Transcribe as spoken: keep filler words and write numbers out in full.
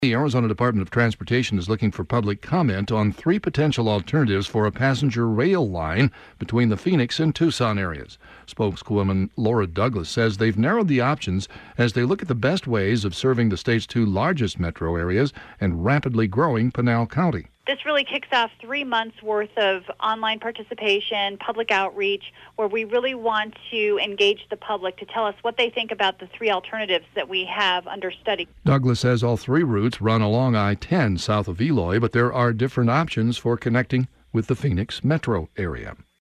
The Arizona Department of Transportation is looking for public comment on three potential alternatives for a passenger rail line between the Phoenix and Tucson areas. Spokeswoman Laura Douglas says they've narrowed the options as they look at the best ways of serving the state's two largest metro areas and rapidly growing Pinal County. This really kicks off three months worth of online participation, public outreach, where we really want to engage the public to tell us what they think about the three alternatives that we have under study. Douglas says all three routes run along I ten south of Eloy, but there are different options for connecting with the Phoenix metro area.